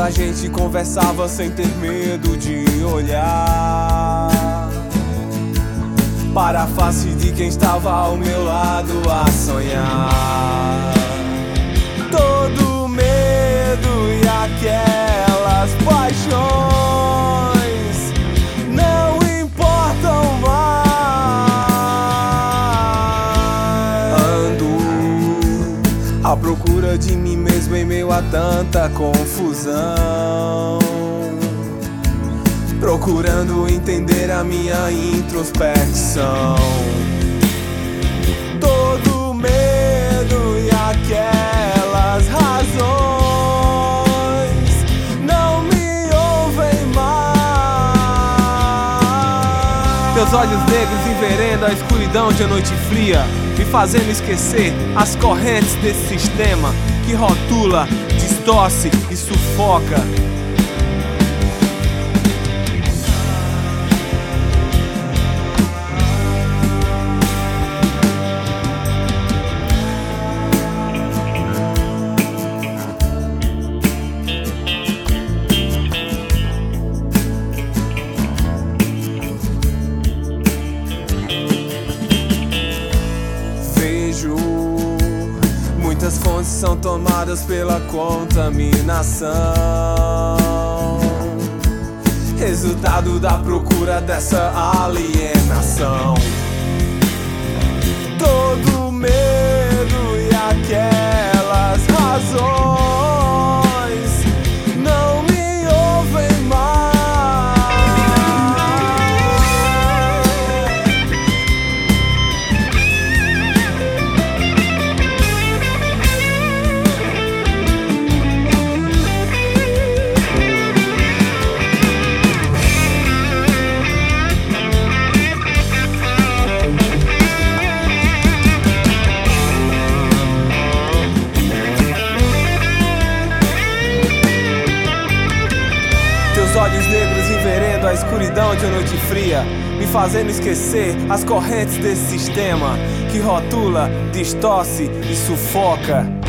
a gente conversava sem ter medo de olhar para a face de quem estava ao meu lado a sonhar. Todo medo e aquelas paixões não importam mais. Ando à procura de mim mesmo em meio a tanta confusão, procurando entender a minha introspecção. Todo medo e aquelas razões não me ouvem mais. Teus olhos negros enverendo a escuridão de a noite fria, me fazendo esquecer as correntes desse sistema que rotula, distorce e sufoca. Muitas fontes são tomadas pela contaminação, resultado da procura dessa alienação. Todo medo e aquelas razões não me ouvem mais. Olhos negros enverendo a escuridão de uma noite fria, me fazendo esquecer as correntes desse sistema que rotula, distorce e sufoca.